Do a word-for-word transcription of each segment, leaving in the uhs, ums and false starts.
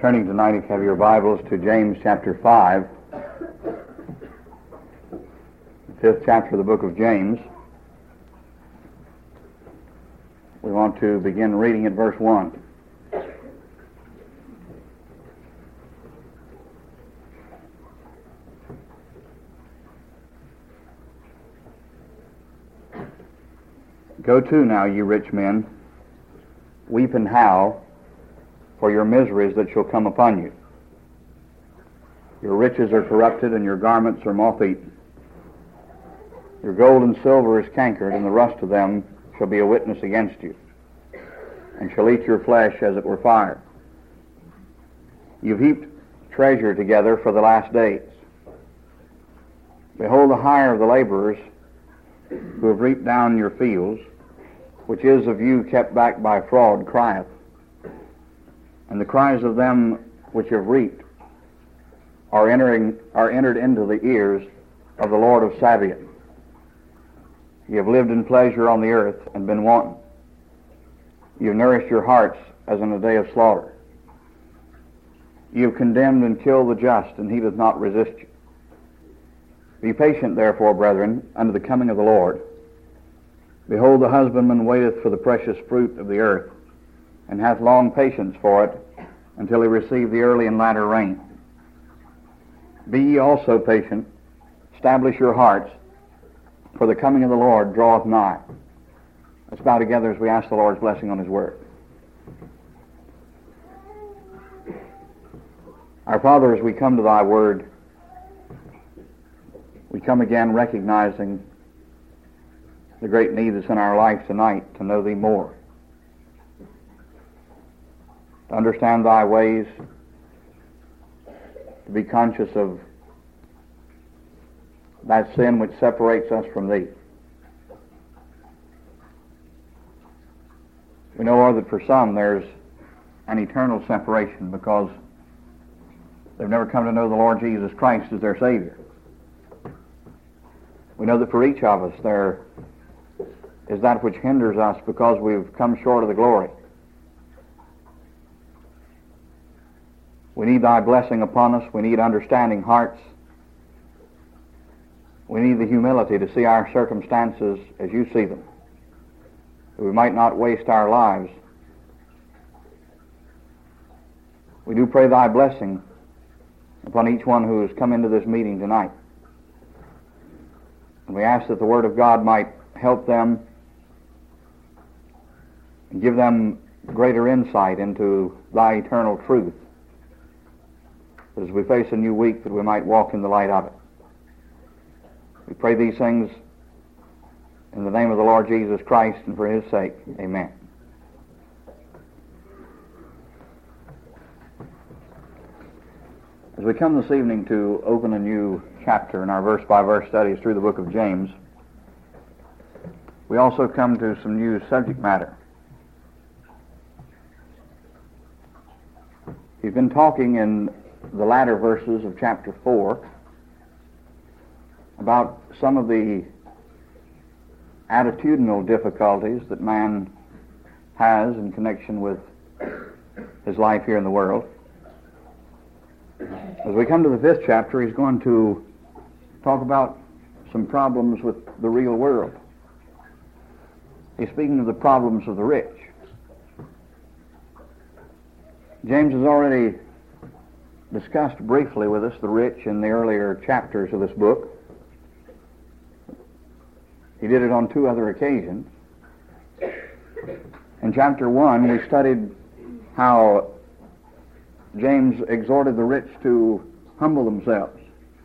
Turning tonight, if you have your Bibles, to James chapter five, the fifth chapter of the book of James. We want to begin reading at verse one. Go to now, you rich men, weep and howl for your miseries that shall come upon you. Your riches are corrupted, and your garments are moth-eaten. Your gold and silver is cankered, and the rust of them shall be a witness against you, and shall eat your flesh as it were fire. You've heaped treasure together for the last days. Behold, the hire of the laborers who have reaped down your fields, which is of you kept back by fraud, crieth. And the cries of them which have reaped are entering are entered into the ears of the Lord of Sabaoth. You have lived in pleasure on the earth and been wanton. You have nourished your hearts as in a day of slaughter. You have condemned and killed the just, and he doth not resist you. Be patient, therefore, brethren, unto the coming of the Lord. Behold, the husbandman waiteth for the precious fruit of the earth, and hath long patience for it, until he receive the early and latter rain. Be ye also patient, establish your hearts, for the coming of the Lord draweth nigh. Let's bow together as we ask the Lord's blessing on his word. Our Father, as we come to thy word, we come again recognizing the great need that's in our life tonight to know thee more, to understand thy ways, to be conscious of that sin which separates us from thee. We know, Lord, that for some there's an eternal separation because they've never come to know the Lord Jesus Christ as their Savior. We know that for each of us there is that which hinders us because we've come short of the glory. We need thy blessing upon us. We need understanding hearts. We need the humility to see our circumstances as you see them, that we might not waste our lives. We do pray thy blessing upon each one who has come into this meeting tonight. And we ask that the Word of God might help them and give them greater insight into thy eternal truth, that as we face a new week that we might walk in the light of it. We pray these things in the name of the Lord Jesus Christ and for his sake. Amen. As we come this evening to open a new chapter in our verse-by-verse studies through the book of James, we also come to some new subject matter. We've been talking in the latter verses of chapter four about some of the attitudinal difficulties that man has in connection with his life here in the world. As we come to the fifth chapter, he's going to talk about some problems with the real world. He's speaking of the problems of the rich. James has already discussed briefly with us the rich in the earlier chapters of this book. He did it on two other occasions. In chapter one, we studied how James exhorted the rich to humble themselves,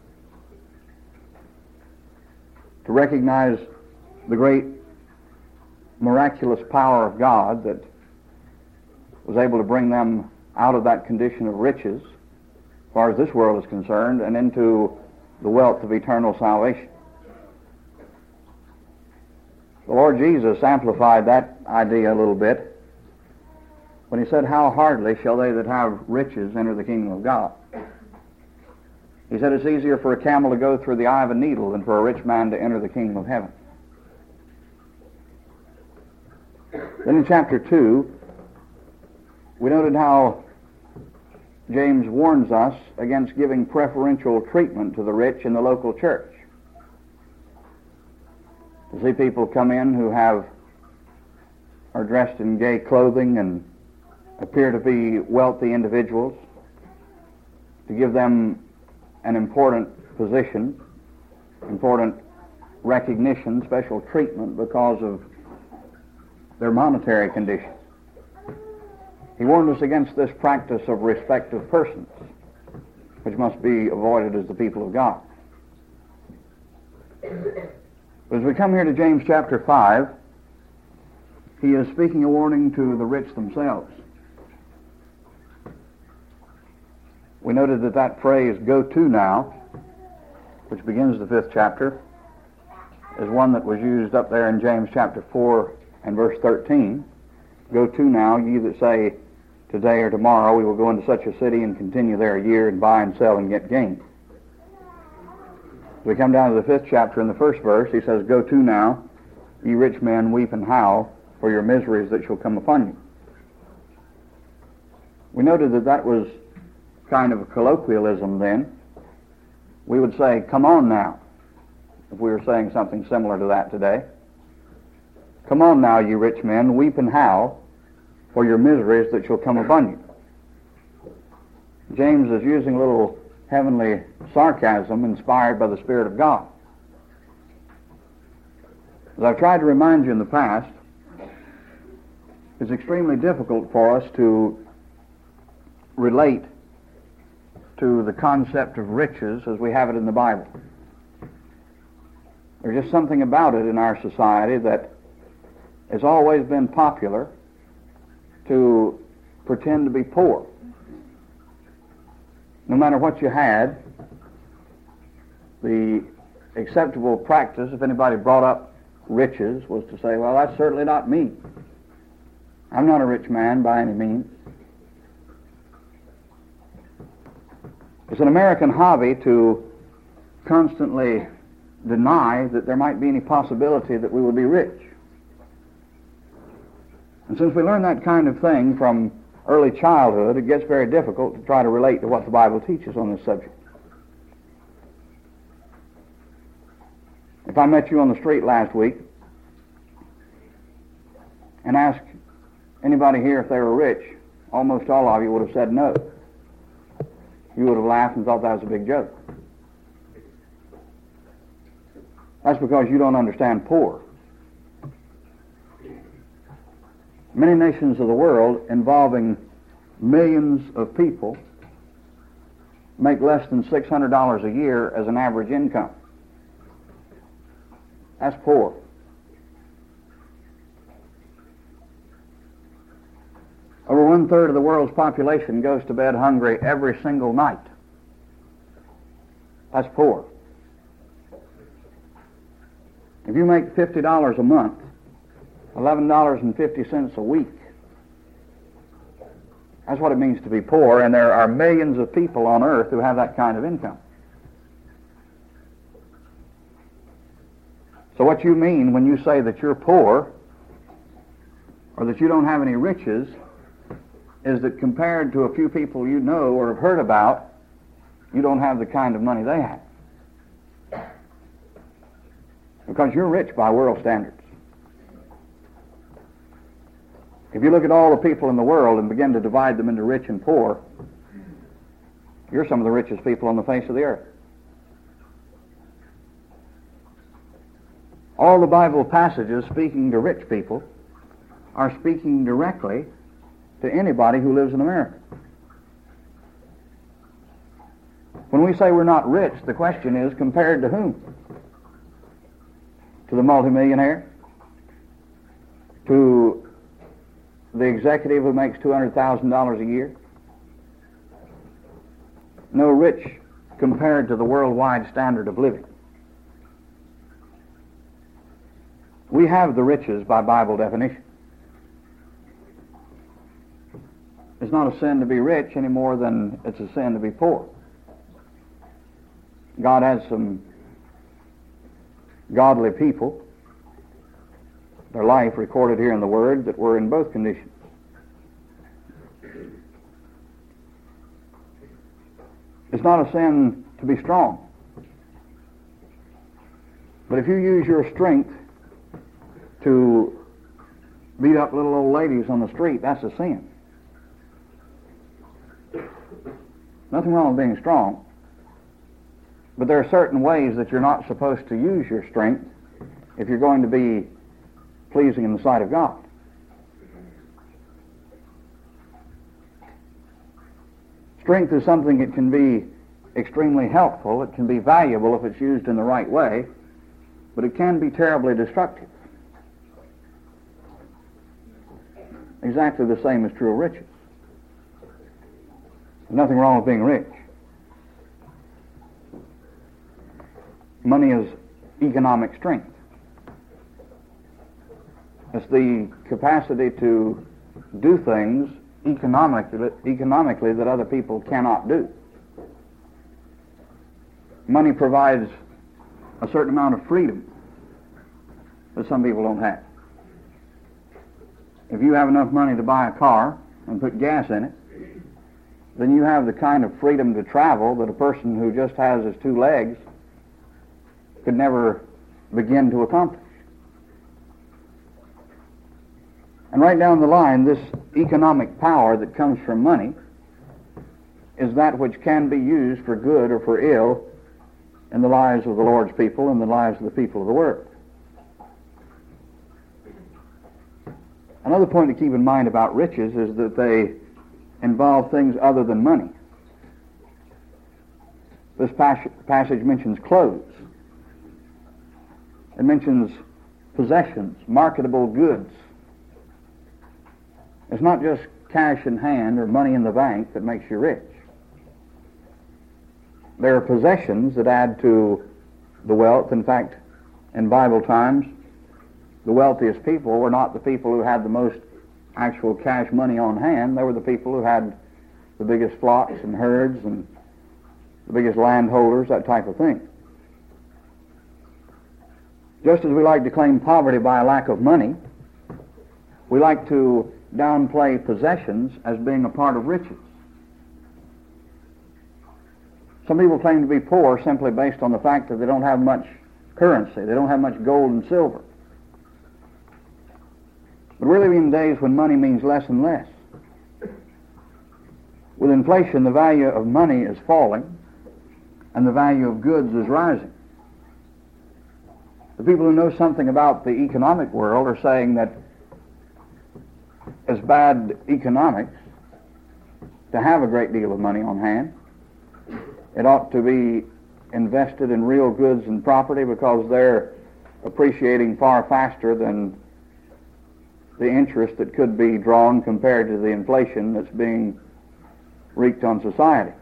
to recognize the great miraculous power of God that was able to bring them out of that condition of riches, as far as this world is concerned, and into the wealth of eternal salvation. The Lord Jesus amplified that idea a little bit when he said, "How hardly shall they that have riches enter the kingdom of God." He said it's easier for a camel to go through the eye of a needle than for a rich man to enter the kingdom of heaven. Then in chapter two, we noted how James warns us against giving preferential treatment to the rich in the local church. To see people come in who have are dressed in gay clothing and appear to be wealthy individuals, to give them an important position, important recognition, special treatment because of their monetary condition. He warned us against this practice of respect of persons, which must be avoided as the people of God. But as we come here to James chapter five, he is speaking a warning to the rich themselves. We noted that that phrase, "go to now," which begins the fifth chapter, is one that was used up there in James chapter four and verse thirteen. "Go to now, ye that say, today or tomorrow we will go into such a city and continue there a year and buy and sell and get gain." As we come down to the fifth chapter in the first verse, he says, "Go to now, ye rich men, weep and howl for your miseries that shall come upon you." We noted that that was kind of a colloquialism then. We would say, "Come on now," if we were saying something similar to that today. "Come on now, you rich men, weep and howl for your miseries that shall come upon you." James is using a little heavenly sarcasm inspired by the Spirit of God. As I've tried to remind you in the past, it's extremely difficult for us to relate to the concept of riches as we have it in the Bible. There's just something about it in our society that has always been popular to pretend to be poor. No matter what you had, the acceptable practice, if anybody brought up riches, was to say, "Well, that's certainly not me. I'm not a rich man by any means." It's an American hobby to constantly deny that there might be any possibility that we would be rich. And since we learn that kind of thing from early childhood, it gets very difficult to try to relate to what the Bible teaches on this subject. If I met you on the street last week and asked anybody here if they were rich, almost all of you would have said no. You would have laughed and thought that was a big joke. That's because you don't understand poor. Many nations of the world, involving millions of people, make less than six hundred dollars a year as an average income. That's poor. Over one-third of the world's population goes to bed hungry every single night. That's poor. If you make fifty dollars a month, eleven dollars and fifty cents a week, that's what it means to be poor, and there are millions of people on earth who have that kind of income. So what you mean when you say that you're poor, or that you don't have any riches, is that compared to a few people you know or have heard about, you don't have the kind of money they have. Because you're rich by world standards. If you look at all the people in the world and begin to divide them into rich and poor, you're some of the richest people on the face of the earth. All the Bible passages speaking to rich people are speaking directly to anybody who lives in America. When we say we're not rich, the question is, compared to whom? To the multimillionaire? To the executive who makes two hundred thousand dollars a year? No, rich compared to the worldwide standard of living. We have the riches by Bible definition. It's not a sin to be rich any more than it's a sin to be poor. God has some godly people, their life recorded here in the Word, that were in both conditions. It's not a sin to be strong. But if you use your strength to beat up little old ladies on the street, that's a sin. Nothing wrong with being strong. But there are certain ways that you're not supposed to use your strength if you're going to be pleasing in the sight of God. Strength is something that can be extremely helpful. It can be valuable if it's used in the right way, but it can be terribly destructive. Exactly the same is true of riches. There's nothing wrong with being rich. Money is economic strength. It's the capacity to do things economically, economically that other people cannot do. Money provides a certain amount of freedom that some people don't have. If you have enough money to buy a car and put gas in it, then you have the kind of freedom to travel that a person who just has his two legs could never begin to accomplish. And right down the line, this economic power that comes from money is that which can be used for good or for ill in the lives of the Lord's people and the lives of the people of the world. Another point to keep in mind about riches is that they involve things other than money. This pas- passage mentions clothes. It mentions possessions, marketable goods. It's not just cash in hand or money in the bank that makes you rich. There are possessions that add to the wealth. In fact, in Bible times, the wealthiest people were not the people who had the most actual cash money on hand. They were the people who had the biggest flocks and herds and the biggest landholders, that type of thing. Just as we like to claim poverty by a lack of money, we like to downplay possessions as being a part of riches. Some people claim to be poor simply based on the fact that they don't have much currency. They don't have much gold and silver. But we're living in days when money means less and less. With inflation, the value of money is falling, and the value of goods is rising. The people who know something about the economic world are saying that it's bad economics to have a great deal of money on hand. It ought to be invested in real goods and property because they're appreciating far faster than the interest that could be drawn compared to the inflation that's being wreaked on society.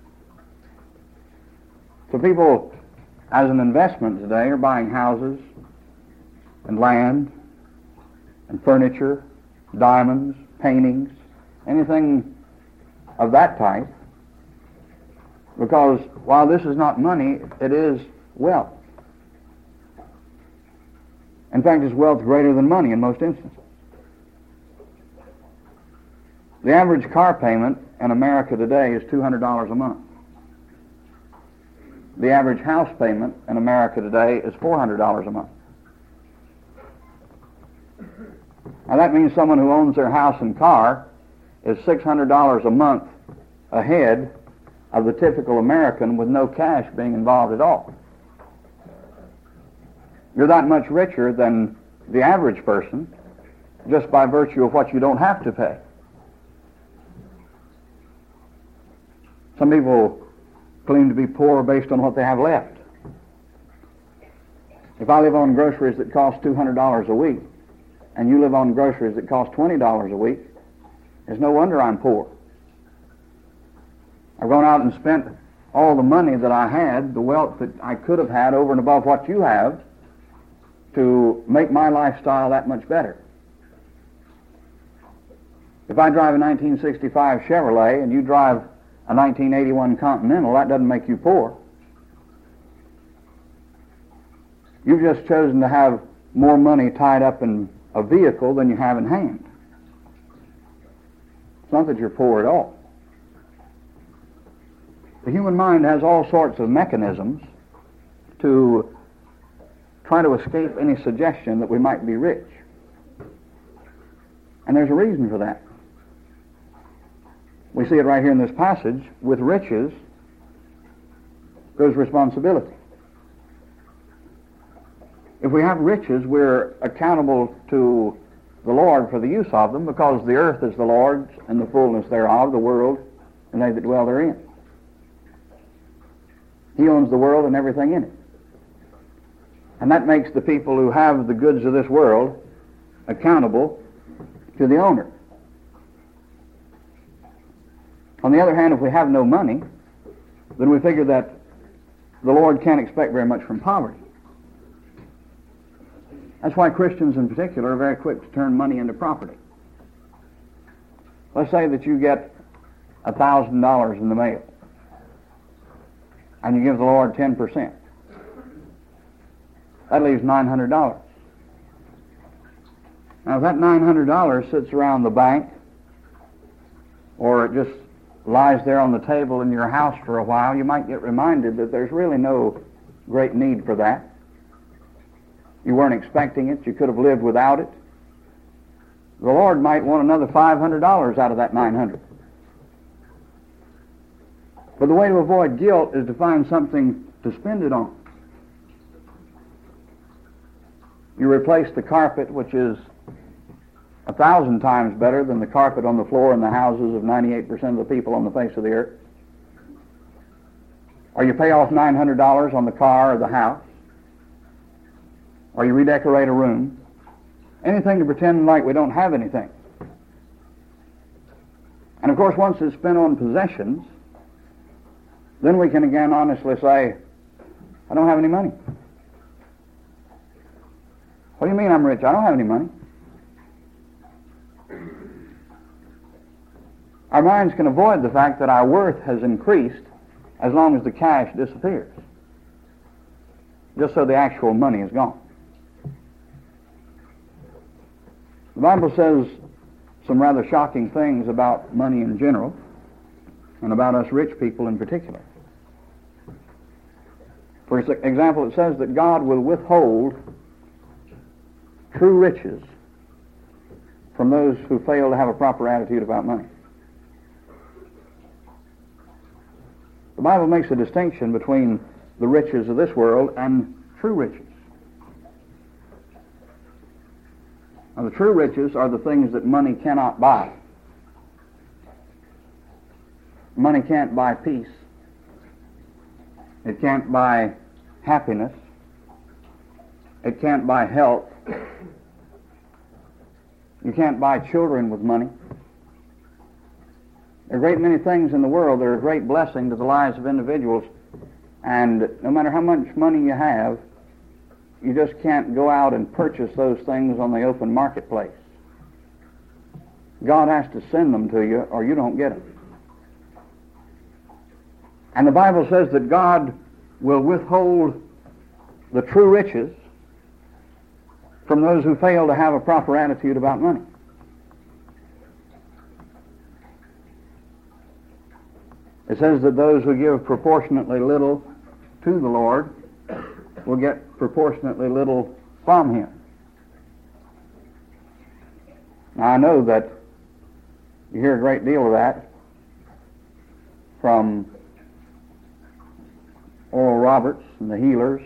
So people, as an investment today, are buying houses and land and furniture, diamonds, paintings, anything of that type, because while this is not money, it is wealth. In fact, it's wealth greater than money in most instances. The average car payment in America today is two hundred dollars a month. The average house payment in America today is four hundred dollars a month. Now that means someone who owns their house and car is six hundred dollars a month ahead of the typical American with no cash being involved at all. You're that much richer than the average person just by virtue of what you don't have to pay. Some people claim to be poor based on what they have left. If I live on groceries that cost two hundred dollars a week, and you live on groceries that cost twenty dollars a week, it's no wonder I'm poor. I've gone out and spent all the money that I had, the wealth that I could have had over and above what you have, to make my lifestyle that much better. If I drive a nineteen sixty-five Chevrolet and you drive a nineteen eighty-one Continental, that doesn't make you poor. You've just chosen to have more money tied up in a vehicle than you have in hand. It's not that you're poor at all. The human mind has all sorts of mechanisms to try to escape any suggestion that we might be rich. And there's a reason for that. We see it right here in this passage. With riches goes responsibility. If we have riches, we're accountable to the Lord for the use of them, because the earth is the Lord's and the fullness thereof, the world and they that dwell therein. He owns the world and everything in it. And that makes the people who have the goods of this world accountable to the owner. On the other hand, if we have no money, then we figure that the Lord can't expect very much from poverty. That's why Christians in particular are very quick to turn money into property. Let's say that you get a thousand dollars in the mail, and you give the Lord ten percent. That leaves nine hundred dollars. Now, if that nine hundred dollars sits around the bank, or it just lies there on the table in your house for a while, you might get reminded that there's really no great need for that. You weren't expecting it. You could have lived without it. The Lord might want another five hundred dollars out of that nine hundred dollars. But the way to avoid guilt is to find something to spend it on. You replace the carpet, which is a thousand times better than the carpet on the floor in the houses of ninety-eight percent of the people on the face of the earth. Or you pay off nine hundred dollars on the car or the house. Or you redecorate a room. Anything to pretend like we don't have anything. And of course, once it's spent on possessions, then we can again honestly say, I don't have any money. What do you mean I'm rich? I don't have any money. Our minds can avoid the fact that our worth has increased as long as the cash disappears, just so the actual money is gone. The Bible says some rather shocking things about money in general, and about us rich people in particular. For example, it says that God will withhold true riches from those who fail to have a proper attitude about money. The Bible makes a distinction between the riches of this world and true riches. Now, the true riches are the things that money cannot buy. Money can't buy peace. It can't buy happiness. It can't buy health. You can't buy children with money. There are a great many things in the world that are a great blessing to the lives of individuals, and no matter how much money you have, you just can't go out and purchase those things on the open marketplace. God has to send them to you, or you don't get them. And the Bible says that God will withhold the true riches from those who fail to have a proper attitude about money. It says that those who give proportionately little to the Lord will get proportionately little from Him. Now, I know that you hear a great deal of that from Oral Roberts and the healers,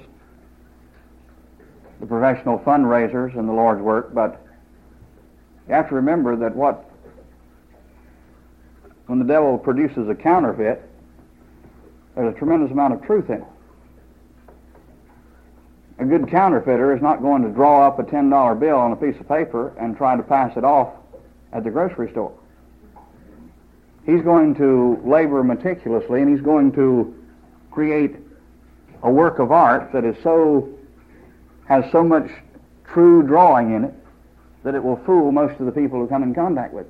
the professional fundraisers in the Lord's work, but you have to remember that what when the devil produces a counterfeit, there's a tremendous amount of truth in it. A good counterfeiter is not going to draw up a ten dollar bill on a piece of paper and try to pass it off at the grocery store. He's going to labor meticulously, and he's going to create a work of art that is so has so much true drawing in it that it will fool most of the people who come in contact with it.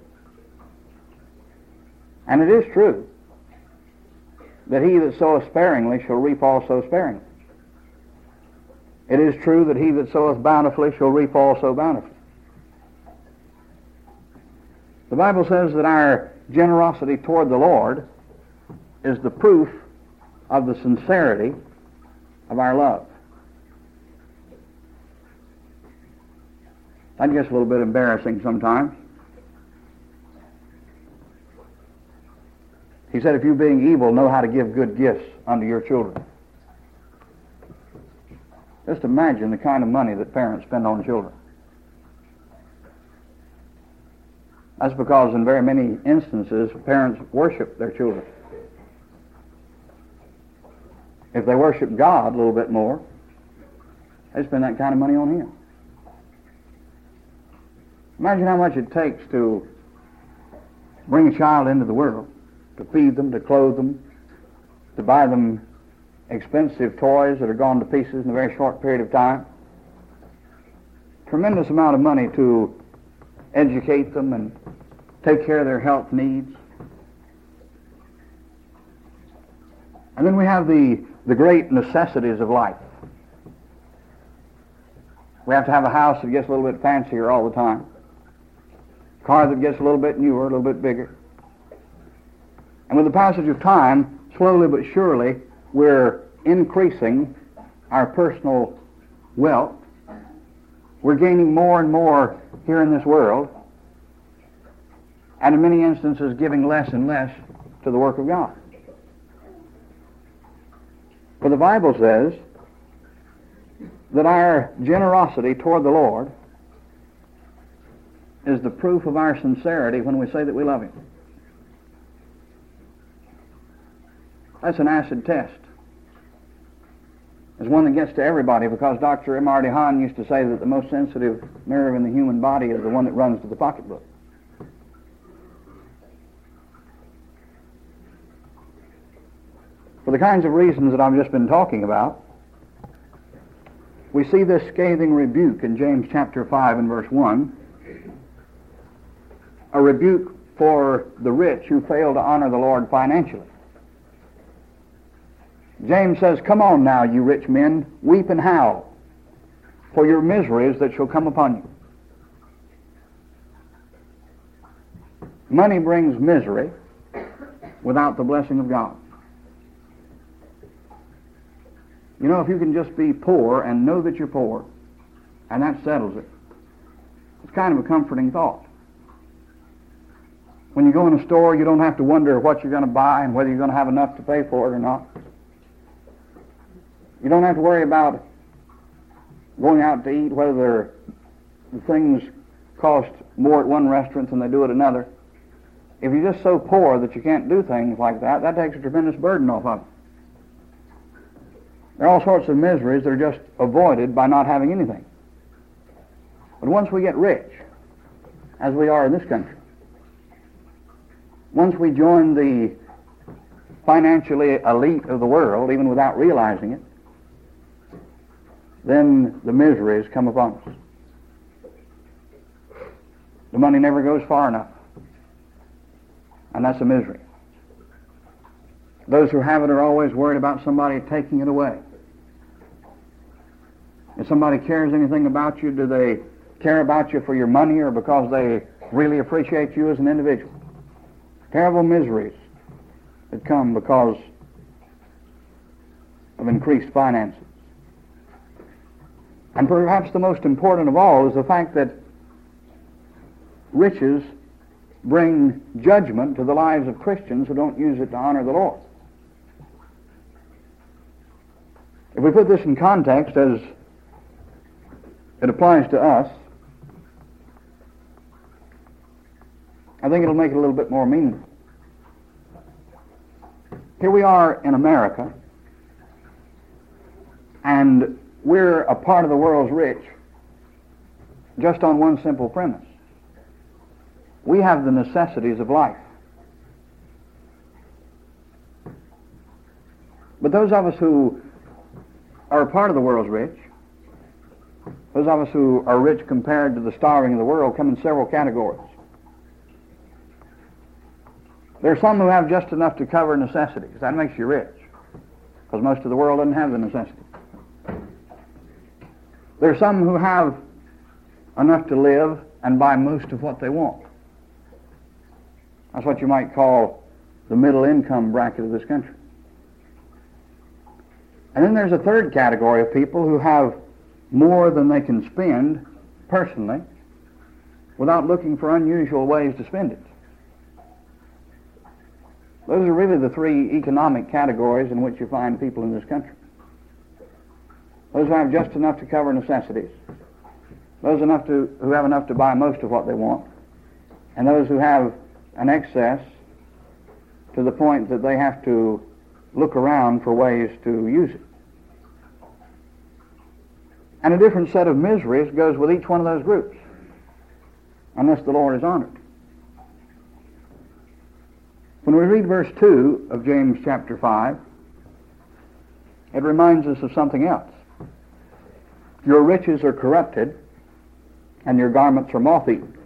And it is true that he that soweth sparingly shall reap also sparingly. It is true that he that soweth bountifully shall reap also bountifully. The Bible says that our generosity toward the Lord is the proof of the sincerity of our love. That gets a little bit embarrassing sometimes. He said, if you being evil know how to give good gifts unto your children. Just imagine the kind of money that parents spend on children. That's because in very many instances, parents worship their children. If they worship God a little bit more, they spend that kind of money on Him. Imagine how much it takes to bring a child into the world, to feed them, to clothe them, to buy them expensive toys that are gone to pieces in a very short period of time. Tremendous amount of money to educate them and take care of their health needs. And then we have the, the great necessities of life. We have to have a house that gets a little bit fancier all the time, a car that gets a little bit newer, a little bit bigger. And with the passage of time, slowly but surely, we're increasing our personal wealth. We're gaining more and more here in this world, and in many instances giving less and less to the work of God. For the Bible says that our generosity toward the Lord is the proof of our sincerity when we say that we love Him. That's an acid test. It's one that gets to everybody, because Doctor M R DeHaan used to say that the most sensitive nerve in the human body is the one that runs to the pocketbook. For the kinds of reasons that I've just been talking about, we see this scathing rebuke in James chapter five and verse one, a rebuke for the rich who fail to honor the Lord financially. James says, come on now, you rich men, weep and howl for your miseries that shall come upon you. Money brings misery without the blessing of God. You know, if you can just be poor and know that you're poor, and that settles it, it's kind of a comforting thought. When you go in a store, you don't have to wonder what you're going to buy and whether you're going to have enough to pay for it or not. You don't have to worry about going out to eat, whether the things cost more at one restaurant than they do at another. If you're just so poor that you can't do things like that, that takes a tremendous burden off of you. There are all sorts of miseries that are just avoided by not having anything. But once we get rich, as we are in this country, once we join the financially elite of the world, even without realizing it, then the miseries come upon us. The money never goes far enough, and that's a misery. Those who have it are always worried about somebody taking it away. If somebody cares anything about you, do they care about you for your money or because they really appreciate you as an individual? Terrible miseries that come because of increased finances. And perhaps the most important of all is the fact that riches bring judgment to the lives of Christians who don't use it to honor the Lord. If we put this in context as it applies to us, I think it'll make it a little bit more meaningful. Here we are in America, and we're a part of the world's rich just on one simple premise. We have the necessities of life. But those of us who are a part of the world's rich, those of us who are rich compared to the starving of the world, come in several categories. There are some who have just enough to cover necessities. That makes you rich, because most of the world doesn't have the necessities. There are some who have enough to live and buy most of what they want. That's what you might call the middle income bracket of this country. And then there's a third category of people who have more than they can spend personally without looking for unusual ways to spend it. Those are really the three economic categories in which you find people in this country. Those who have just enough to cover necessities, those enough to, who have enough to buy most of what they want, and those who have an excess to the point that they have to look around for ways to use it. And a different set of miseries goes with each one of those groups, unless the Lord is honored. When we read verse two of James chapter five, it reminds us of something else. Your riches are corrupted, and your garments are moth-eaten.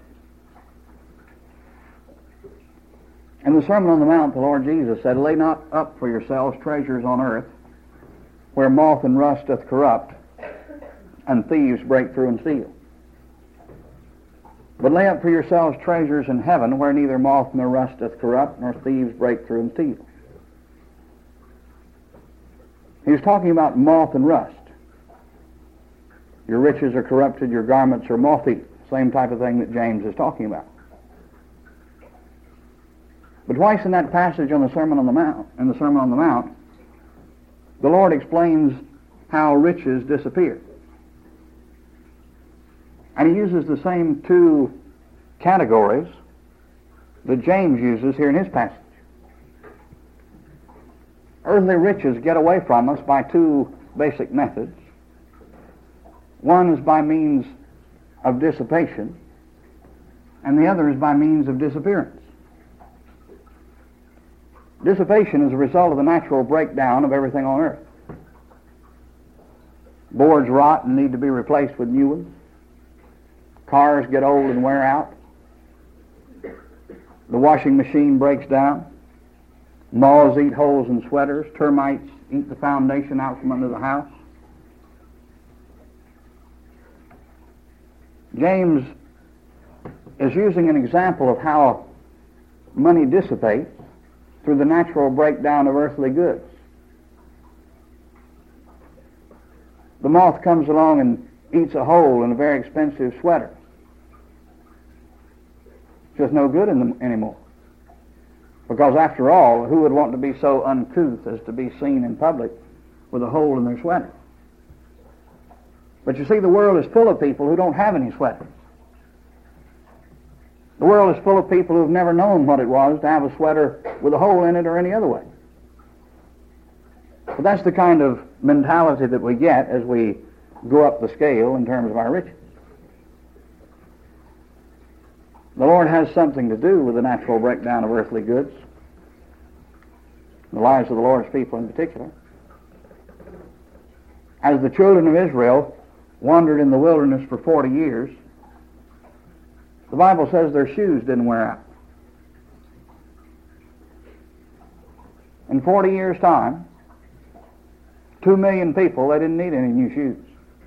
In the Sermon on the Mount, the Lord Jesus said, lay not up for yourselves treasures on earth, where moth and rust doth corrupt, and thieves break through and steal. But lay up for yourselves treasures in heaven, where neither moth nor rust doth corrupt, nor thieves break through and steal. He was talking about moth and rust. Your riches are corrupted, your garments are moth-eaten. Same type of thing that James is talking about. But twice in that passage on the Sermon on the Mount, in the Sermon on the Mount, the Lord explains how riches disappear. And he uses the same two categories that James uses here in his passage. Earthly riches get away from us by two basic methods. One is by means of dissipation, and the other is by means of disappearance. Dissipation is a result of the natural breakdown of everything on earth. Boards rot and need to be replaced with new ones. Cars get old and wear out. The washing machine breaks down. Moths eat holes in sweaters. Termites eat the foundation out from under the house. James is using an example of how money dissipates through the natural breakdown of earthly goods. The moth comes along and eats a hole in a very expensive sweater. It's just no good in them anymore. Because after all, who would want to be so uncouth as to be seen in public with a hole in their sweater? But you see, the world is full of people who don't have any sweaters. The world is full of people who have never known what it was to have a sweater with a hole in it or any other way. But that's the kind of mentality that we get as we go up the scale in terms of our riches. The Lord has something to do with the natural breakdown of earthly goods, the lives of the Lord's people in particular. As the children of Israel wandered in the wilderness for forty years, the Bible says their shoes didn't wear out. In forty years' time, two million people, they didn't need any new shoes.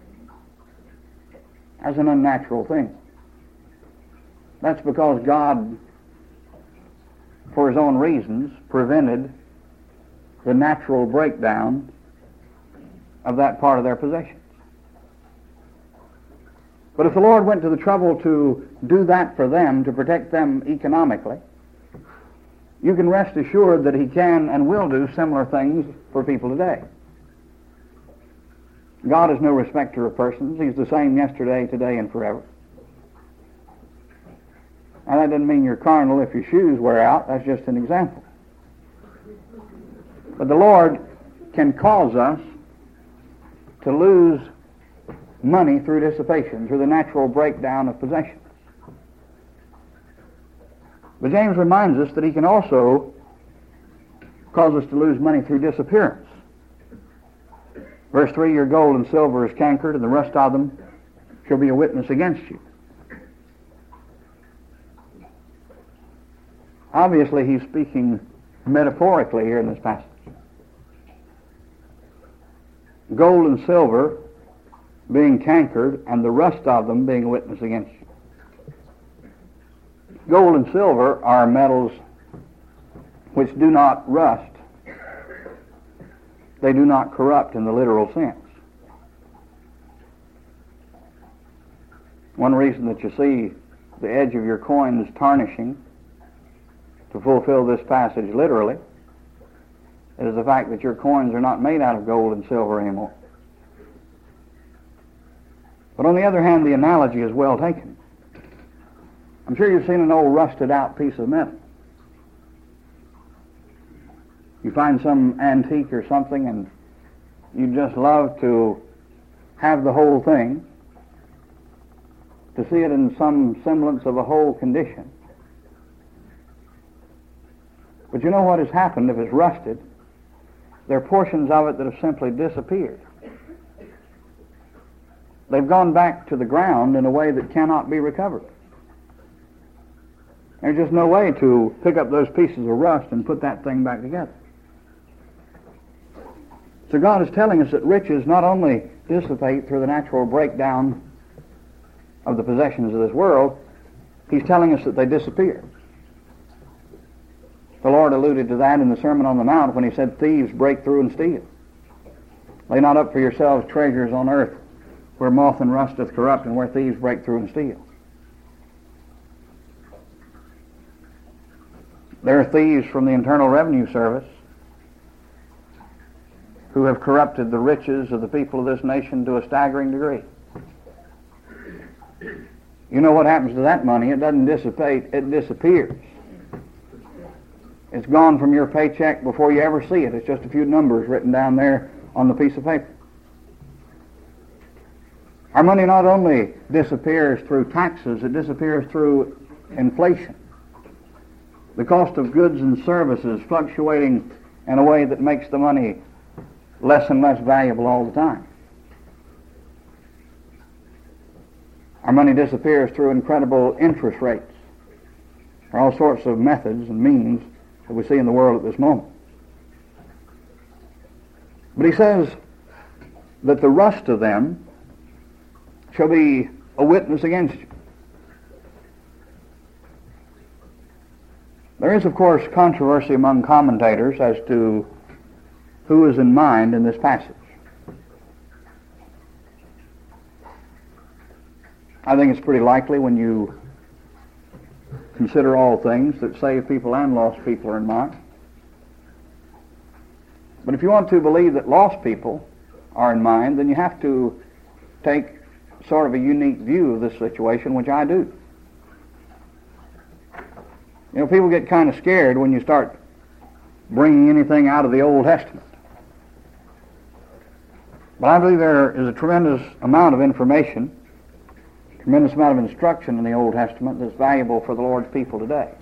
That's an unnatural thing. That's because God, for his own reasons, prevented the natural breakdown of that part of their possessions. But if the Lord went to the trouble to do that for them, to protect them economically, you can rest assured that he can and will do similar things for people today. God is no respecter of persons. He's the same yesterday, today, and forever. Now, that doesn't mean you're carnal if your shoes wear out. That's just an example. But the Lord can cause us to lose money through dissipation, through the natural breakdown of possessions. But James reminds us that he can also cause us to lose money through disappearance. Verse three, your gold and silver is cankered, and the rust of them shall be a witness against you. Obviously, he's speaking metaphorically here in this passage. Gold and silver being cankered, and the rust of them being a witness against you. Gold and silver are metals which do not rust. they do not corrupt in the literal sense. One reason that you see the edge of your coins tarnishing, to fulfill this passage literally, is the fact that your coins are not made out of gold and silver anymore. But on the other hand, the analogy is well taken. I'm sure you've seen an old rusted out piece of metal. You find some antique or something and you just love to have the whole thing, to see it in some semblance of a whole condition. But you know what has happened if it's rusted? There are portions of it that have simply disappeared. They've gone back to the ground in a way that cannot be recovered. There's just no way to pick up those pieces of rust and put that thing back together. So God is telling us that riches not only dissipate through the natural breakdown of the possessions of this world, He's telling us that they disappear. The Lord alluded to that in the Sermon on the Mount when He said, thieves break through and steal. Lay not up for yourselves treasures on earth, where moth and rust doth corrupt, and where thieves break through and steal. There are thieves from the Internal Revenue Service who have corrupted the riches of the people of this nation to a staggering degree. You know what happens to that money? It doesn't dissipate, it disappears. It's gone from your paycheck before you ever see it. It's just a few numbers written down there on the piece of paper. Our money not only disappears through taxes, it disappears through inflation. The cost of goods and services fluctuating in a way that makes the money less and less valuable all the time. Our money disappears through incredible interest rates. There are all sorts of methods and means that we see in the world at this moment. But He says that the rust of them shall be a witness against you. There is, of course, controversy among commentators as to who is in mind in this passage. I think it's pretty likely when you consider all things that saved people and lost people are in mind. But if you want to believe that lost people are in mind, then you have to take sort of a unique view of this situation, which I do. You know, people get kind of scared when you start bringing anything out of the Old Testament. But I believe there is a tremendous amount of information, tremendous amount of instruction in the Old Testament that's valuable for the Lord's people today.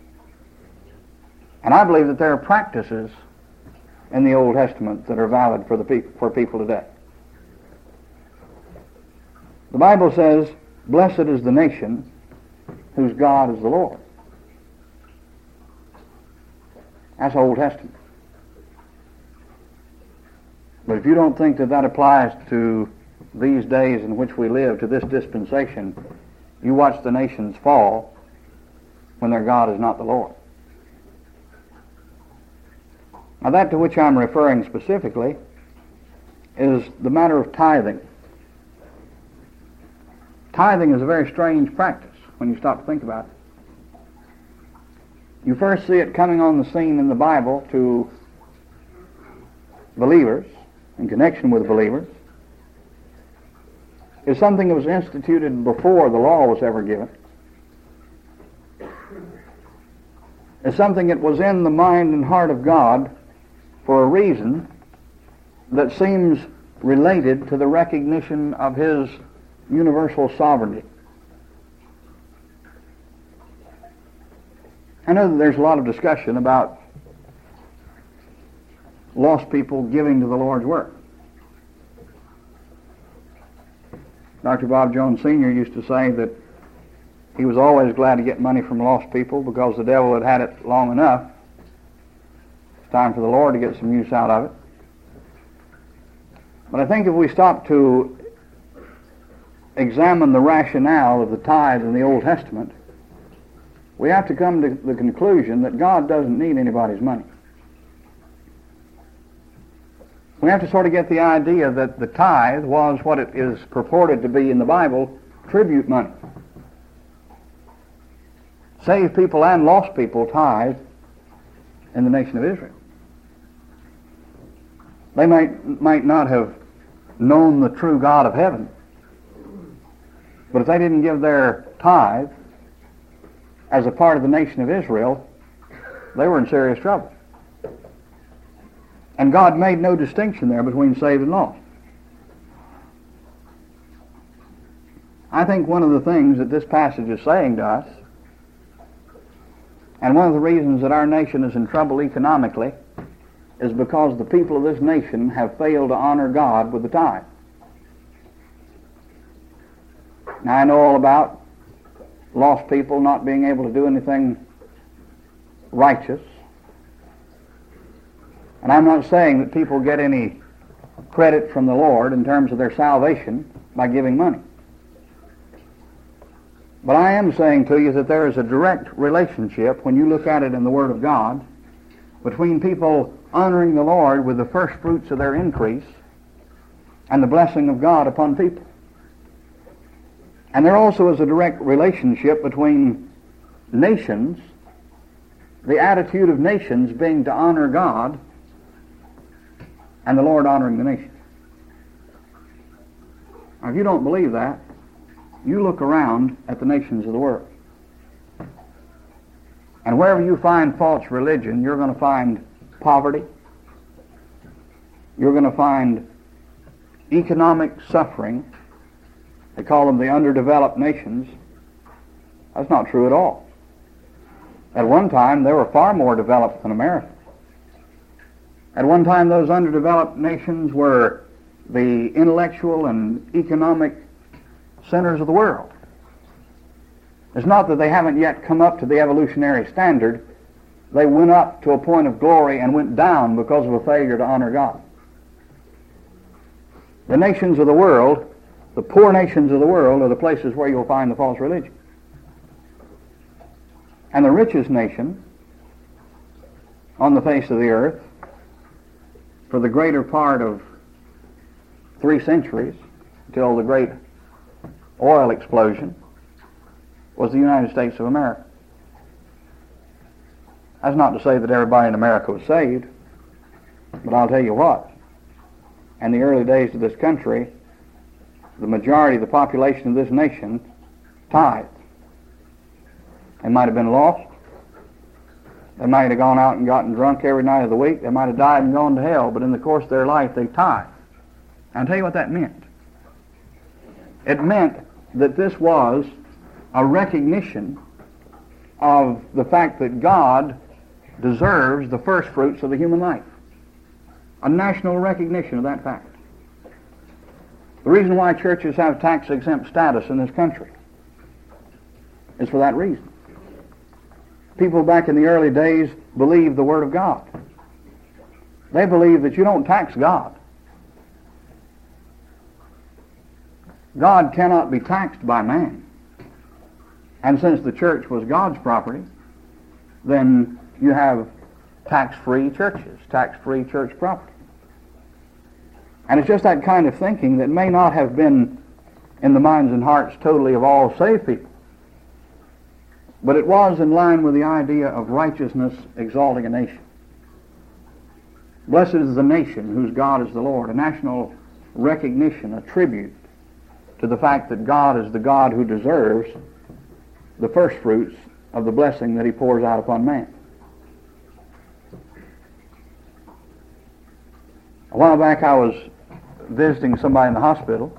And I believe that there are practices in the Old Testament that are valid for the pe- for people today. The Bible says, "Blessed is the nation whose God is the Lord." That's Old Testament. But if you don't think that that applies to these days in which we live, to this dispensation, you watch the nations fall when their God is not the Lord. Now, that to which I'm referring specifically is the matter of tithing. Tithing is a very strange practice when you stop to think about it. You first see it coming on the scene in the Bible to believers, in connection with believers. It's something that was instituted before the law was ever given. It's something that was in the mind and heart of God for a reason that seems related to the recognition of His universal sovereignty. I know that there's a lot of discussion about lost people giving to the Lord's work. Doctor Bob Jones Senior used to say that he was always glad to get money from lost people because the devil had had it long enough. It's time for the Lord to get some use out of it. But I think if we stop to examine the rationale of the tithe in the Old Testament, we have to come to the conclusion that God doesn't need anybody's money. we have to sort of get the idea that the tithe was what it is purported to be in the Bible, tribute money. Saved people and lost people tithe in the nation of Israel. They might, might not have known the true God of heaven, but if they didn't give their tithe as a part of the nation of Israel, they were in serious trouble. And God made no distinction there between saved and lost. I think one of the things that this passage is saying to us, and one of the reasons that our nation is in trouble economically, is because the people of this nation have failed to honor God with the tithe. Now, I know all about lost people not being able to do anything righteous. And I'm not saying that people get any credit from the Lord in terms of their salvation by giving money. But I am saying to you that there is a direct relationship, when you look at it in the Word of God, between people honoring the Lord with the first fruits of their increase and the blessing of God upon people. And there also is a direct relationship between nations, the attitude of nations being to honor God, and the Lord honoring the nation. Now, if you don't believe that, you look around at the nations of the world. And wherever you find false religion, you're going to find poverty. You're going to find economic suffering. They call them the underdeveloped nations. That's not true at all. At one time, they were far more developed than America. At one time, those underdeveloped nations were the intellectual and economic centers of the world. It's not that they haven't yet come up to the evolutionary standard. They went up to a point of glory and went down because of a failure to honor God. The nations of the world, the poor nations of the world, are the places where you'll find the false religion. And the richest nation on the face of the earth, for the greater part of three centuries, until the great oil explosion, was the United States of America. That's not to say that everybody in America was saved, but I'll tell you what, in the early days of this country, the majority of the population of this nation tithed. They might have been lost. They might have gone out and gotten drunk every night of the week. They might have died and gone to hell, but in the course of their life they tithed. I'll tell you what that meant. It meant that this was a recognition of the fact that God deserves the first fruits of the human life. A national recognition of that fact. The reason why churches have tax-exempt status in this country is for that reason. People back in the early days believed the Word of God. They believed that you don't tax God. God cannot be taxed by man. And since the church was God's property, then you have tax-free churches, tax-free church property. And it's just that kind of thinking that may not have been in the minds and hearts totally of all saved people, but it was in line with the idea of righteousness exalting a nation. Blessed is the nation whose God is the Lord, a national recognition, a tribute to the fact that God is the God who deserves the first fruits of the blessing that He pours out upon man. A while back I was visiting somebody in the hospital,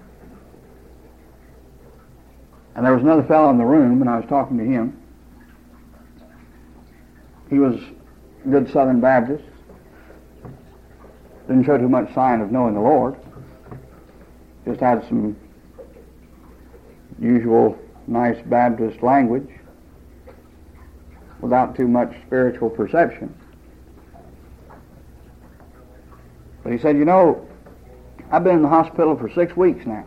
and there was another fellow in the room, and I was talking to him. He was a good Southern Baptist. Didn't show too much sign of knowing the Lord. Just had some usual nice Baptist language without too much spiritual perception. But he said, you know, I've been in the hospital for six weeks now.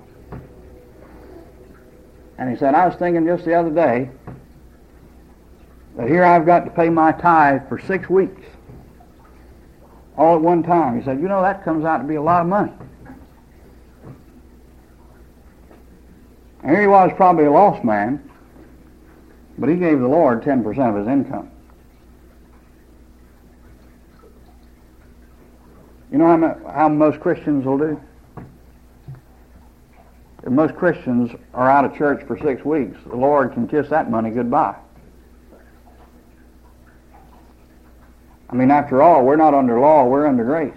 And he said, I was thinking just the other day that here I've got to pay my tithe for six weeks. all at one time. He said, you know, that comes out to be a lot of money. And here he was, probably a lost man, but he gave the Lord ten percent of his income. You know how, how most Christians will do? If most Christians are out of church for six weeks, the Lord can kiss that money goodbye. I mean, after all, we're not under law, we're under grace.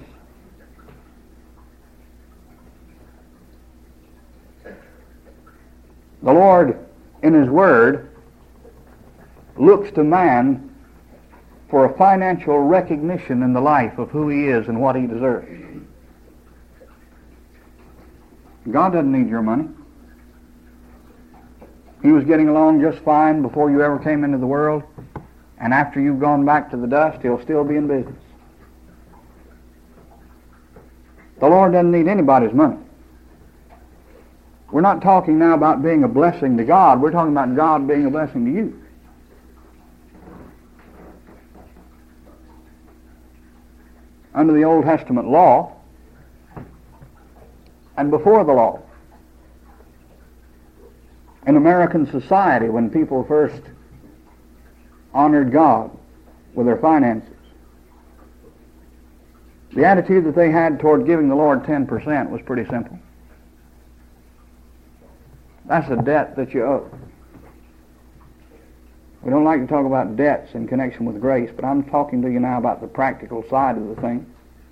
The Lord, in His Word, looks to man for a financial recognition in the life of who he is and what he deserves. God doesn't need your money. He was getting along just fine before you ever came into the world, and after you've gone back to the dust, He'll still be in business. The Lord doesn't need anybody's money. We're not talking now about being a blessing to God. We're talking about God being a blessing to you. Under the Old Testament law, and before the law, in American society, when people first honored God with their finances, the attitude that they had toward giving the Lord ten percent was pretty simple. That's a debt that you owe. We don't like to talk about debts in connection with grace, but I'm talking to you now about the practical side of the thing.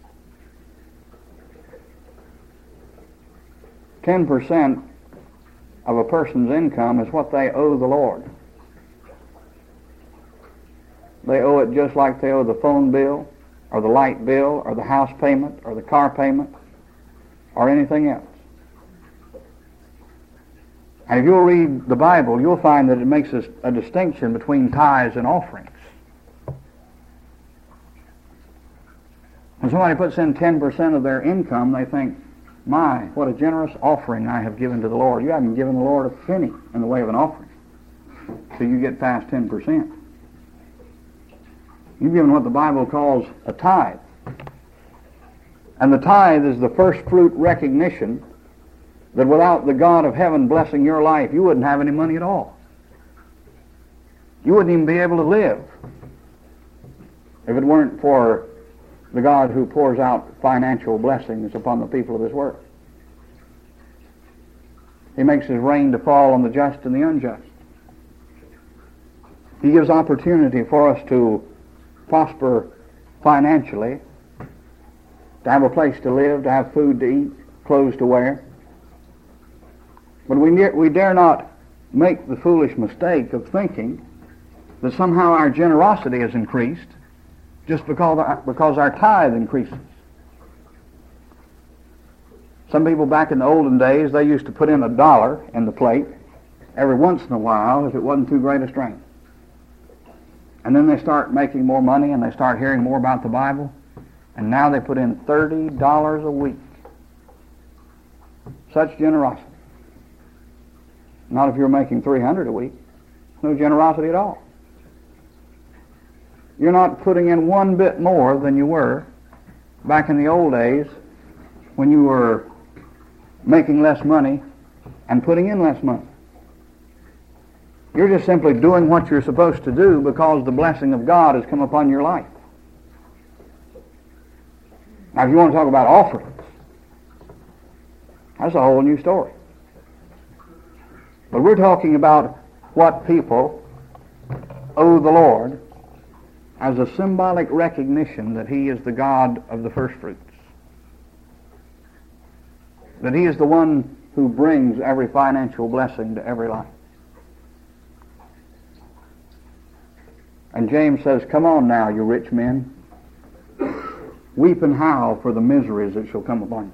Ten percent of a person's income is what they owe the Lord. They owe it just like they owe the phone bill, or the light bill, or the house payment, or the car payment, or anything else. And if you'll read the Bible, you'll find that it makes a, a distinction between tithes and offerings. When somebody puts in ten percent of their income, they think, my, what a generous offering I have given to the Lord. You haven't given the Lord a penny in the way of an offering till you get past ten percent. You've given what the Bible calls a tithe. And the tithe is the first fruit recognition that without the God of heaven blessing your life, you wouldn't have any money at all. You wouldn't even be able to live if it weren't for the God who pours out financial blessings upon the people of this world. He makes His rain to fall on the just and the unjust. He gives opportunity for us to prosper financially, to have a place to live, to have food to eat, clothes to wear. But we, ne- we dare not make the foolish mistake of thinking that somehow our generosity has increased just because our, because our tithe increases. Some people back in the olden days, they used to put in a dollar in the plate every once in a while if it wasn't too great a strain. And then they start making more money and they start hearing more about the Bible, and now they put in thirty dollars a week. Such generosity. Not if you're making three hundred dollars a week. No generosity at all. You're not putting in one bit more than you were back in the old days when you were making less money and putting in less money. You're just simply doing what you're supposed to do because the blessing of God has come upon your life. Now, if you want to talk about offerings, that's a whole new story. But we're talking about what people owe the Lord as a symbolic recognition that He is the God of the first fruits. That He is the one who brings every financial blessing to every life. And James says, come on now, you rich men. Weep and howl for the miseries that shall come upon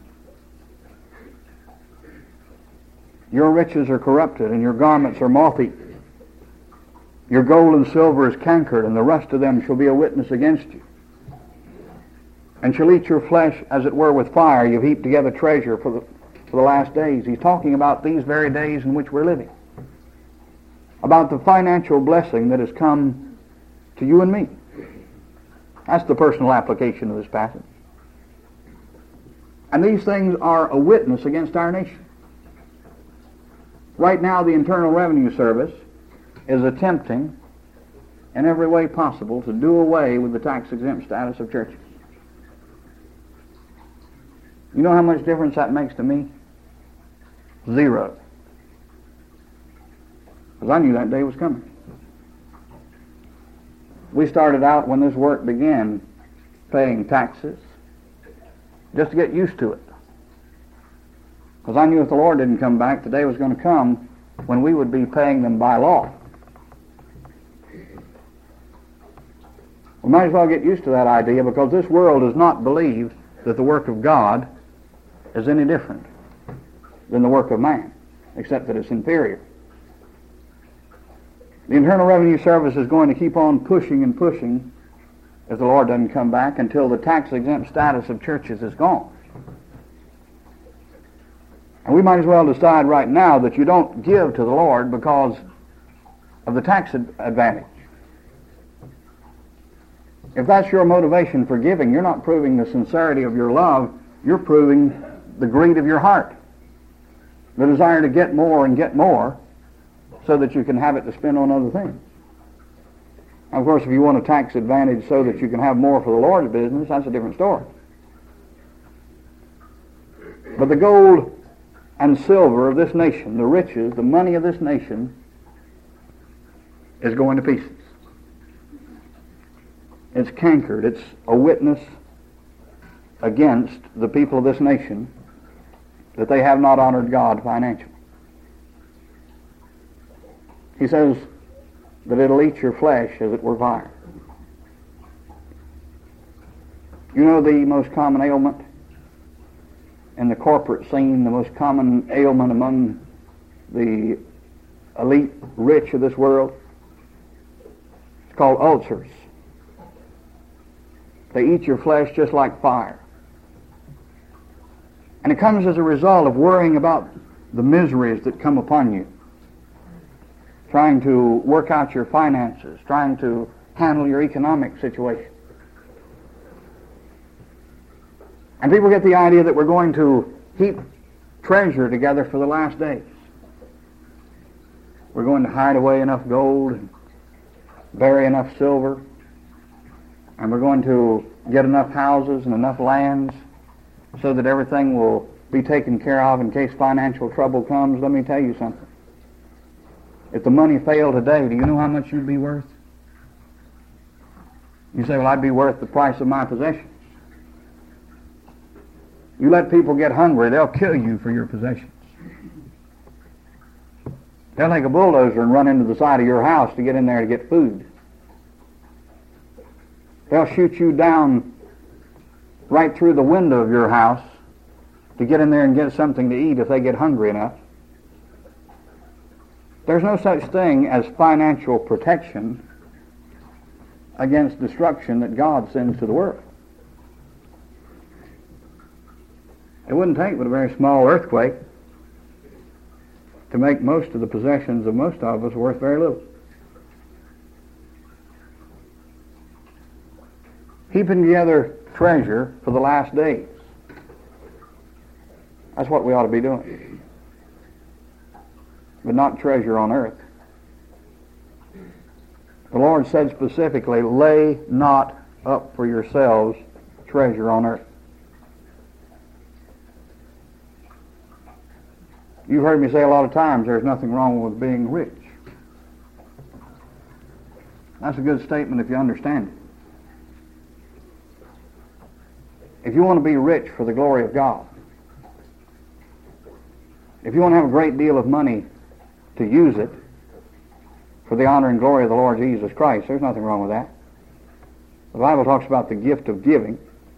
you. Your riches are corrupted, and your garments are moth-eaten. Your gold and silver is cankered, and the rust of them shall be a witness against you. And shall eat your flesh as it were with fire. You've heaped together treasure for the, for the last days. He's talking about these very days in which we're living. About the financial blessing that has come to you and me. That's the personal application of this passage. And these things are a witness against our nation. Right now, the Internal Revenue Service is attempting in every way possible to do away with the tax-exempt status of churches. You know how much difference that makes to me? Zero. Because I knew that day was coming. We started out when this work began paying taxes just to get used to it. Because I knew if the Lord didn't come back, the day was going to come when we would be paying them by law. We might as well get used to that idea, because this world does not believe that the work of God is any different than the work of man, except that it's inferior. The Internal Revenue Service is going to keep on pushing and pushing if the Lord doesn't come back until the tax-exempt status of churches is gone. And we might as well decide right now that you don't give to the Lord because of the tax ad- advantage. If that's your motivation for giving, you're not proving the sincerity of your love, you're proving the greed of your heart. The desire to get more and get more so that you can have it to spend on other things. Now, of course, if you want a tax advantage so that you can have more for the Lord's business, that's a different story. But the gold and silver of this nation, the riches, the money of this nation, is going to pieces. It's cankered. It's a witness against the people of this nation that they have not honored God financially. He says that it'll eat your flesh as it were fire. You know the most common ailment in the corporate scene, the most common ailment among the elite rich of this world? It's called ulcers. They eat your flesh just like fire. And it comes as a result of worrying about the miseries that come upon you, trying to work out your finances, trying to handle your economic situation. And people get the idea that we're going to heap treasure together for the last days. We're going to hide away enough gold and bury enough silver, and we're going to get enough houses and enough lands so that everything will be taken care of in case financial trouble comes. Let me tell you something. If the money failed today, do you know how much you'd be worth? You say, well, I'd be worth the price of my possessions. You let people get hungry, they'll kill you for your possessions. They'll take a bulldozer and run into the side of your house to get in there to get food. They'll shoot you down right through the window of your house to get in there and get something to eat if they get hungry enough. There's no such thing as financial protection against destruction that God sends to the world. It wouldn't take but a very small earthquake to make most of the possessions of most of us worth very little. Heaping together treasure for the last days. That's what we ought to be doing. But not treasure on earth. The Lord said specifically, lay not up for yourselves treasure on earth. You've heard me say a lot of times there's nothing wrong with being rich. That's a good statement if you understand it. If you want to be rich for the glory of God, if you want to have a great deal of money to use it for the honor and glory of the Lord Jesus Christ, there's nothing wrong with that. The Bible talks about the gift of giving.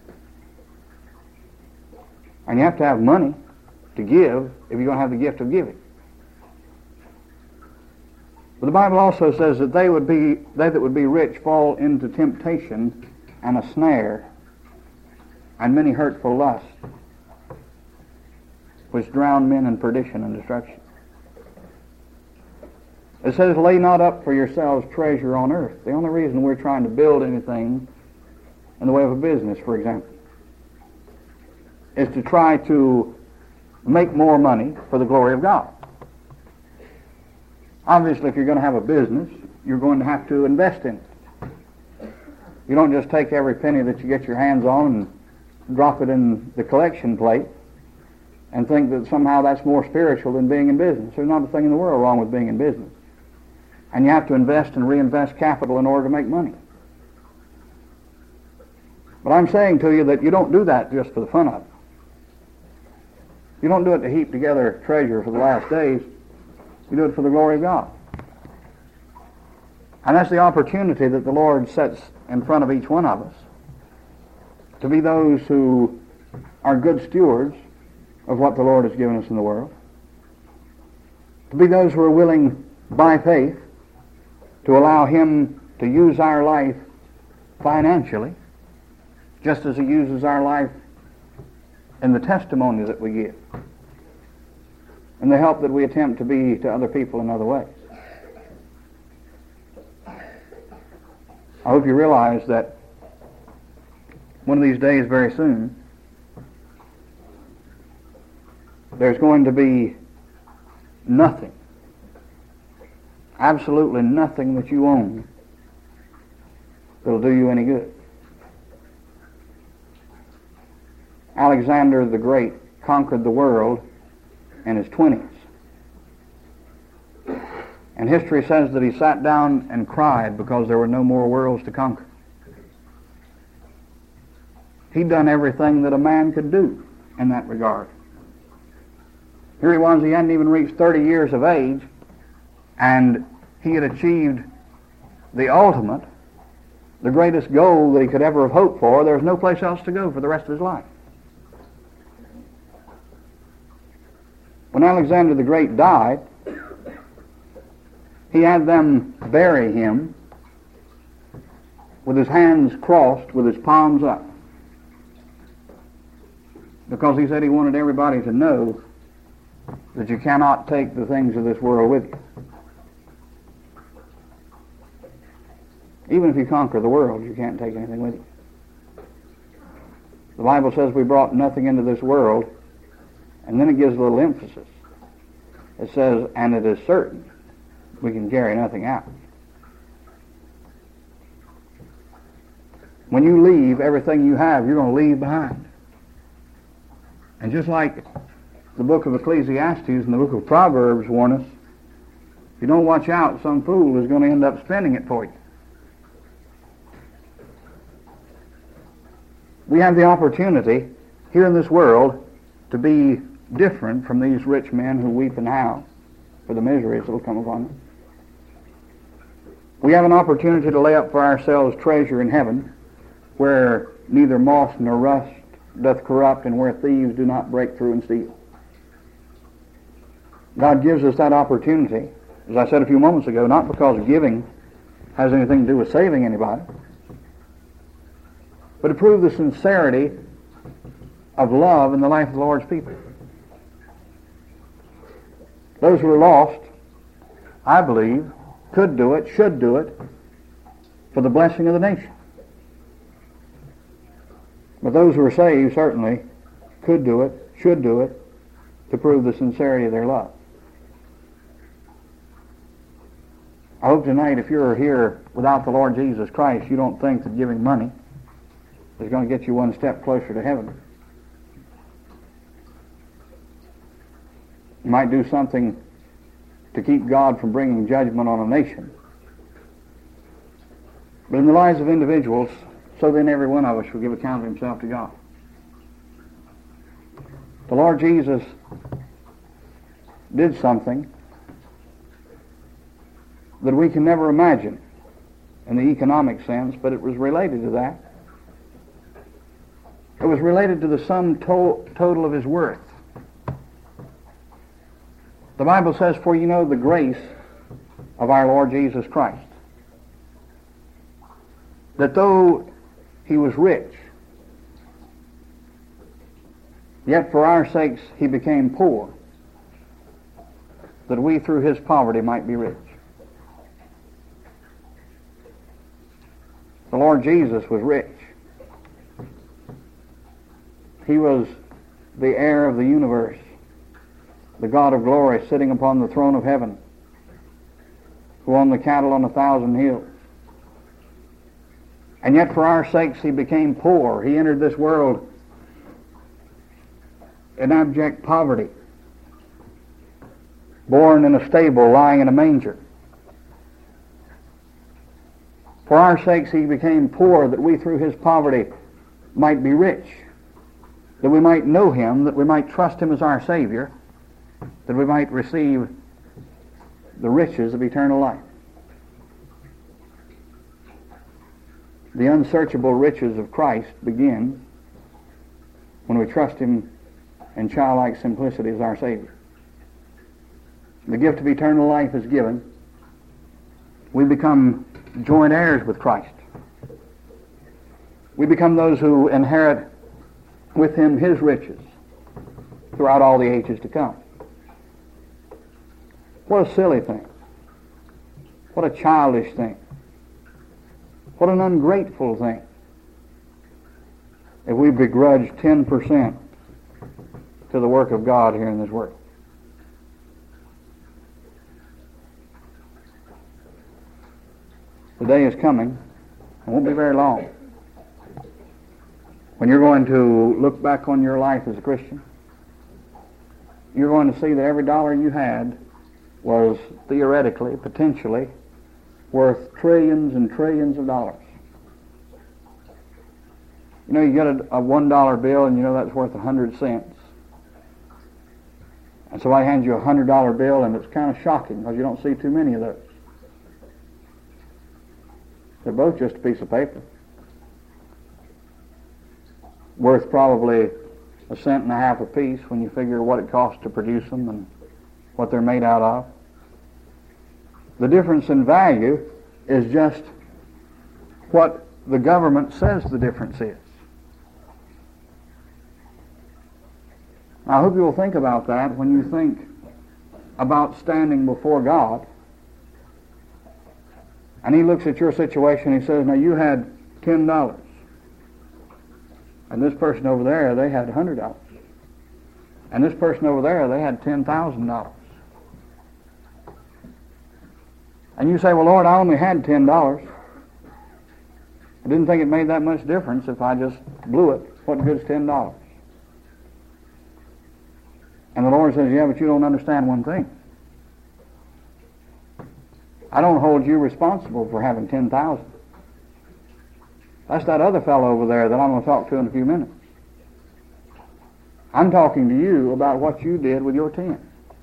And you have to have money to give if you're going to have the gift of giving. But the Bible also says that they would be they that would be rich fall into temptation and a snare and many hurtful lusts, which drown men in perdition and destruction. It says, lay not up for yourselves treasure on earth. The only reason we're trying to build anything in the way of a business, for example, is to try to make more money for the glory of God. Obviously, if you're going to have a business, you're going to have to invest in it. You don't just take every penny that you get your hands on and drop it in the collection plate and think that somehow that's more spiritual than being in business. There's not a thing in the world wrong with being in business. And you have to invest and reinvest capital in order to make money. But I'm saying to you that you don't do that just for the fun of it. You don't do it to heap together treasure for the last days. You do it for the glory of God. And that's the opportunity that the Lord sets in front of each one of us, to be those who are good stewards of what the Lord has given us in the world, to be those who are willing by faith to allow Him to use our life financially, just as He uses our life in the testimony that we give and the help that we attempt to be to other people in other ways. I hope you realize that one of these days, very soon, there's going to be nothing, absolutely nothing that you own that'll do you any good. Alexander the Great conquered the world in his twenties. And history says that he sat down and cried because there were no more worlds to conquer. He'd done everything that a man could do in that regard. Here he was, he hadn't even reached thirty years of age, and he had achieved the ultimate, the greatest goal that he could ever have hoped for. There was no place else to go for the rest of his life. When Alexander the Great died, he had them bury him with his hands crossed, with his palms up, because he said he wanted everybody to know that you cannot take the things of this world with you. Even if you conquer the world, you can't take anything with you. The Bible says we brought nothing into this world, and then it gives a little emphasis. It says, and it is certain we can carry nothing out. When you leave, everything you have, you're going to leave behind. And just like the book of Ecclesiastes and the book of Proverbs warn us, if you don't watch out, some fool is going to end up spending it for you. We have the opportunity here in this world to be different from these rich men who weep and howl for the miseries that will come upon them. We have an opportunity to lay up for ourselves treasure in heaven, where neither moth nor rust doth corrupt, and where thieves do not break through and steal. God gives us that opportunity, as I said a few moments ago, not because giving has anything to do with saving anybody, but to prove the sincerity of love in the life of the Lord's people. Those who are lost, I believe, could do it, should do it, for the blessing of the nation. But those who are saved certainly could do it, should do it, to prove the sincerity of their love. I hope tonight, if you're here without the Lord Jesus Christ, you don't think that giving money is going to get you one step closer to heaven. You might do something to keep God from bringing judgment on a nation. But in the lives of individuals, so then every one of us will give account of himself to God. The Lord Jesus did something that we can never imagine in the economic sense, but it was related to that. It was related to the sum to- total of his worth. The Bible says, for you know the grace of our Lord Jesus Christ, that though he was rich, yet for our sakes he became poor, that we through his poverty might be rich. The Lord Jesus was rich. He was the heir of the universe, the God of glory sitting upon the throne of heaven, who owned the cattle on a thousand hills. And yet for our sakes he became poor. He entered this world in abject poverty, born in a stable, lying in a manger. For our sakes he became poor, that we through his poverty might be rich, that we might know him, that we might trust him as our Savior, that we might receive the riches of eternal life. The unsearchable riches of Christ begin when we trust him in childlike simplicity as our Savior. The gift of eternal life is given. We become joint heirs with Christ. We become those who inherit with him his riches throughout all the ages to come. What a silly thing. What a childish thing. What an ungrateful thing if we begrudge ten percent to the work of God here in this world. The day is coming, it won't be very long, when you're going to look back on your life as a Christian. You're going to see that every dollar you had was theoretically, potentially, worth trillions and trillions of dollars. You know, you get a, a one dollar bill and you know that's worth a hundred cents. And somebody hands you a hundred dollar bill and it's kind of shocking because you don't see too many of those. They're both just a piece of paper, worth probably a cent and a half a piece when you figure what it costs to produce them and what they're made out of. The difference in value is just what the government says the difference is. I hope you will think about that when you think about standing before God. And he looks at your situation and he says, now you had ten dollars. And this person over there, they had one hundred dollars. And this person over there, they had ten thousand dollars. And you say, well, Lord, I only had ten dollars. I didn't think it made that much difference if I just blew it. What good's ten dollars? And the Lord says, yeah, but you don't understand one thing. I don't hold you responsible for having ten thousand. That's that other fellow over there that I'm going to talk to in a few minutes. I'm talking to you about what you did with your ten.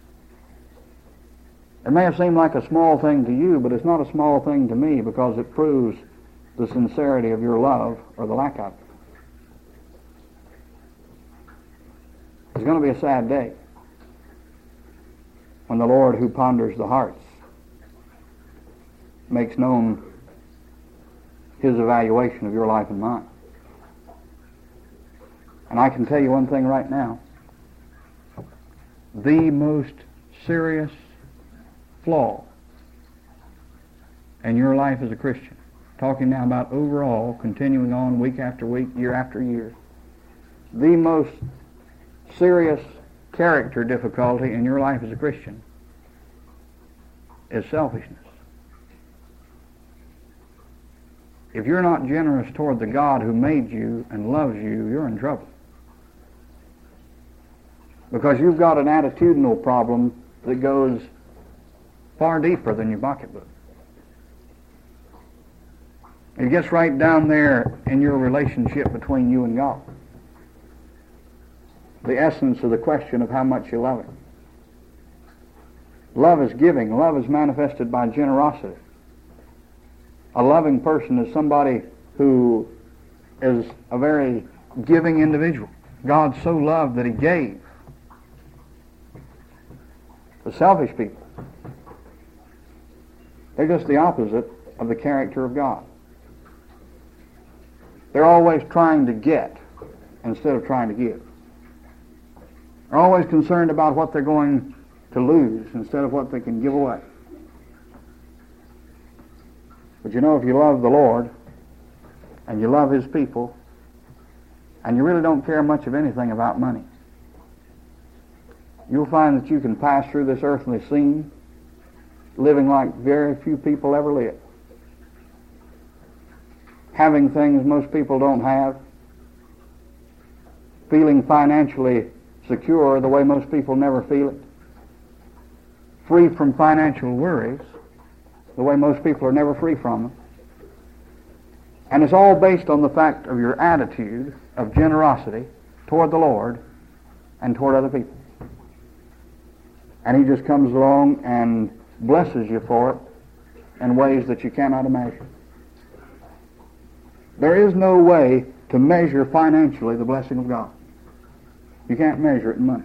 It may have seemed like a small thing to you, but it's not a small thing to me because it proves the sincerity of your love or the lack of it. It's going to be a sad day when the Lord who ponders the hearts makes known his evaluation of your life and mine. And I can tell you one thing right now. The most serious flaw in your life as a Christian, talking now about overall, continuing on week after week, year after year, the most serious character difficulty in your life as a Christian is selfishness. If you're not generous toward the God who made you and loves you, you're in trouble. Because you've got an attitudinal problem that goes far deeper than your pocketbook. It gets right down there in your relationship between you and God. The essence of the question of how much you love Him. Love is giving. Love is manifested by generosity. A loving person is somebody who is a very giving individual. God so loved that He gave. The selfish people, they're just the opposite of the character of God. They're always trying to get instead of trying to give. They're always concerned about what they're going to lose instead of what they can give away. But you know, if you love the Lord and you love His people and you really don't care much of anything about money, you'll find that you can pass through this earthly scene living like very few people ever live. Having things most people don't have. Feeling financially secure the way most people never feel it. Free from financial worries the way most people are never free from them. And it's all based on the fact of your attitude of generosity toward the Lord and toward other people. And He just comes along and blesses you for it in ways that you cannot imagine. There is no way to measure financially the blessing of God. You can't measure it in money.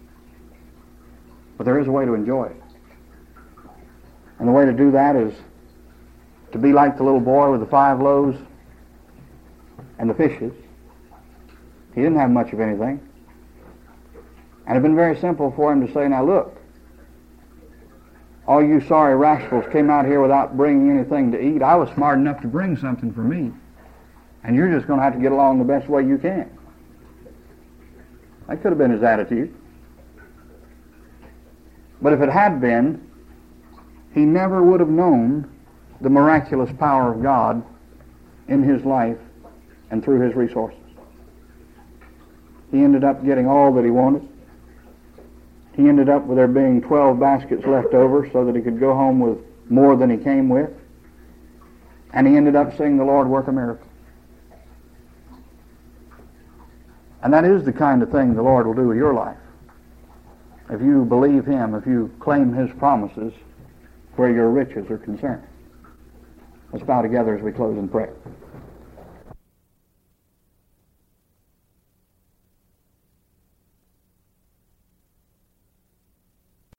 But there is a way to enjoy it. And the way to do that is to be like the little boy with the five loaves and the fishes. He didn't have much of anything. And it had been very simple for him to say, now look, all you sorry rascals came out here without bringing anything to eat. I was smart enough to bring something for me. And you're just going to have to get along the best way you can. That could have been his attitude. But if it had been, he never would have known the miraculous power of God in his life and through his resources. He ended up getting all that he wanted. He ended up with there being twelve baskets left over so that he could go home with more than he came with. And he ended up seeing the Lord work a miracle. And that is the kind of thing the Lord will do with your life. If you believe Him, if you claim His promises where your riches are concerned. Let's bow together as we close in prayer.